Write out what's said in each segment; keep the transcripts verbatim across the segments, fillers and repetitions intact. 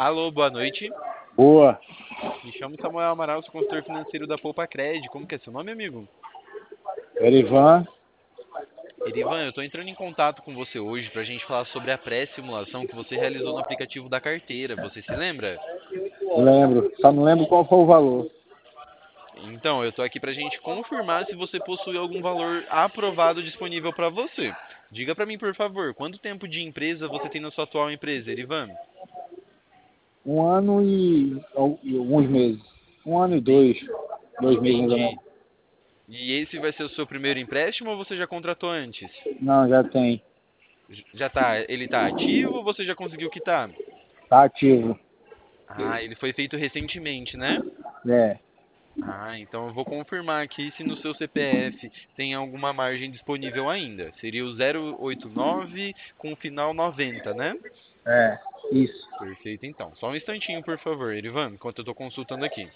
Alô, boa noite. Boa, Me chamo Samuel Amaral, sou consultor financeiro da Poupa Cred. Como que é seu nome, amigo? Erivan, Erivan, eu estou entrando em contato com você hoje para a gente falar sobre a pré-simulação que você realizou no aplicativo da carteira. Você se lembra? lembro, só não lembro qual foi o valor. Então, eu estou aqui para a gente confirmar se você possui algum valor aprovado disponível para você. Diga para mim, por favor, quanto tempo de empresa você tem na sua atual empresa, Erivan? Um ano e, e alguns meses. Um ano e Enten- dois, dois meses mais ou Entendi. menos. E esse vai ser o seu primeiro empréstimo ou você já contratou antes? Não, já tem. J- Já tá, ele tá ativo ou você já conseguiu quitar? Tá ativo. Ah, ele foi feito recentemente, né? É, Ah, então eu vou confirmar aqui se no seu C P F tem alguma margem disponível ainda. Seria o zero oito nove com o final noventa, né? é, isso. Perfeito, então. Só um instantinho, por favor, Erivan, enquanto eu estou consultando aqui.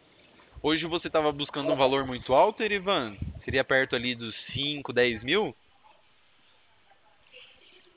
Hoje você estava buscando um valor muito alto, Erivan? Seria perto ali dos cinco, dez mil?